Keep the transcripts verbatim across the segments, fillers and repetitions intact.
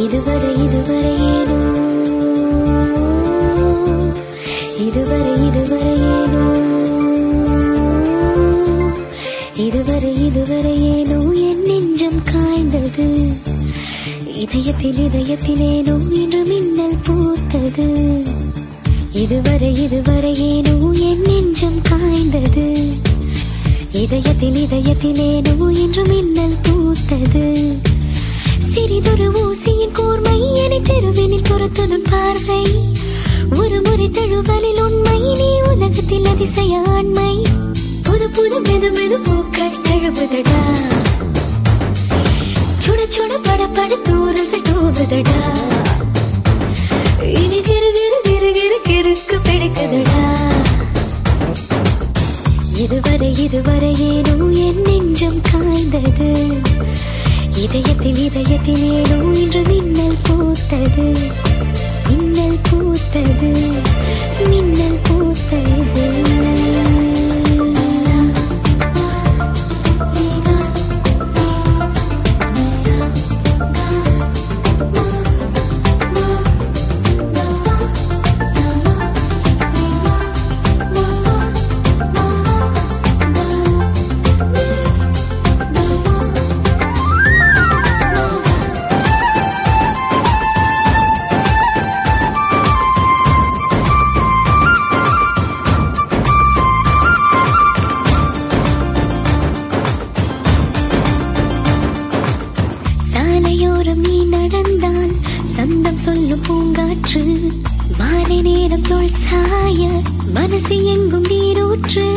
இதுவரை இதுவரை ஏனோ இதுவரை இதுவரை ஏனோ இதுவரை இதுவரை ஏனோ என் நெஞ்சம் காய்ந்தது. இதயத்தில் இதயத்திலேனோ என்று மின்னல் பூத்தது. இதுவரை இதுவரை ஏனோ என் நெஞ்சம் காய்ந்தது. இதயத்தில் இதயத்திலேனோ என்று மின்னல் பூத்தது. சிறிதொரு ஊசியின் கூர்மை என்னை தெருவினில் துரத்துதும் பார்வை. ஒரு முறை தழுவலில் உண்மை நீ உலகத்தில் அதிசய ஆண்மை. புது புது மெது மெது பூக்கள் தழுவுதடா. சுட சுட பட பட தூரல்கள் தூவுதடா. இனி கிரு கிரு கிரு கிரு கிருக்கு பிடிக்குதடா. இதுவரை இதுவரை ஏனோ என் நெஞ்சம் காய்ந்தது. இதயத்தில் இதயத்தில் ஏனோ இன்று மின்னல் பூத்தது. மின்னல் பூத்தது மின்னல் பூத்தது. நீ நடந்தால் சந்தம் சொல்லும் பூங்காற்று. மாலை நேரம் தோள் சாய மனசு எங்கும் நீரூற்று.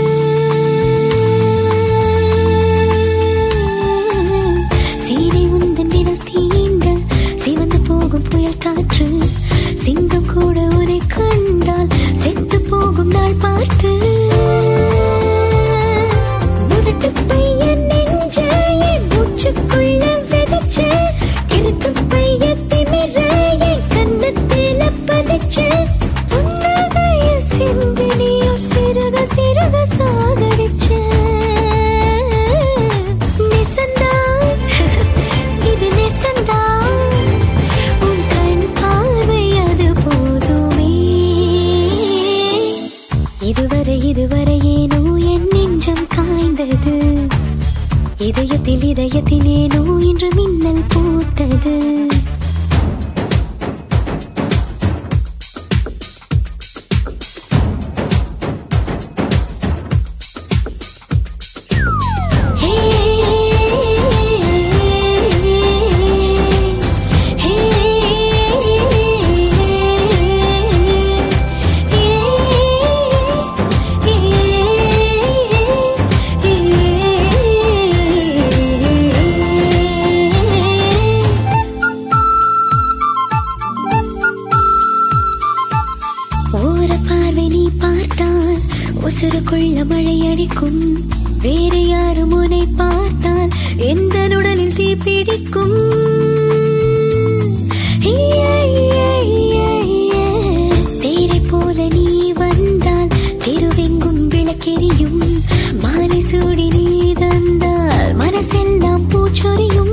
சீரை உந்தன் விரல் தீண்ட சிவந்து போகும் புயல் காற்று. சிங்கம் கூட உரை கண்டால் செத்து போகும் நாள் பார்த்து. முரட்டு பையன் நெஞ்ச என் மூச்சுக்குள்ள விதைச்சு. இதுவரை இதுவரை ஏனோ என் நெஞ்சம் காய்ந்தது. இதயத்தில் இதயத்தில் ஏனோ இன்று மின்னல் பூத்தது. உசுருக்குள்ள மழை அடிக்கும். வேறு யாரும் உன்னை பார்த்தால் எந்த உடலில் தீ பிடிக்கும். தேரை போல நீ வந்தால் தெருவெங்கும் விளக்கெரியும். மாலை சூடி நீ தந்தால் மனசெல்லாம் பூச்சொரியும்.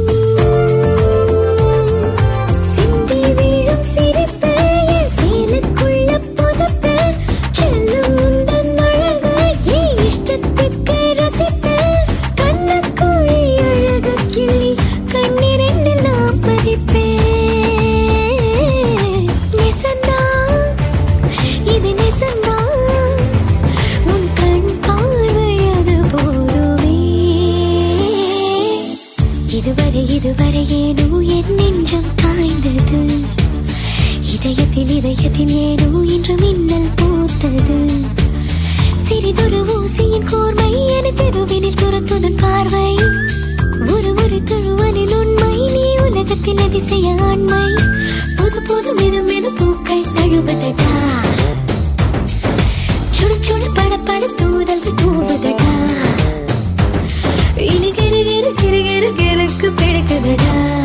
இதுவரை இதுவரை ஏனோ என் நெஞ்சம் காய்ந்தது. இதயத்தில் இதயத்தில் ஏனோ இன்று மின்னல் பூத்தது. சிறிதொரு ஊசியின் கூர்மை என்னை தெருவினில் துரத்துதன் பார்வை. ஒரு ஒரு தழுவலில் உண்மை நீ உலகத்தில் அதிசய ஆண்மை. புது புது மெது மெது பூக்கள் தழுவுதடா. சுட சுட பட பட தூதல்கள் தூவுதடா. இனி கிரு கிரு கிரு கிரு கிருக்கு பிடிக்குதடா.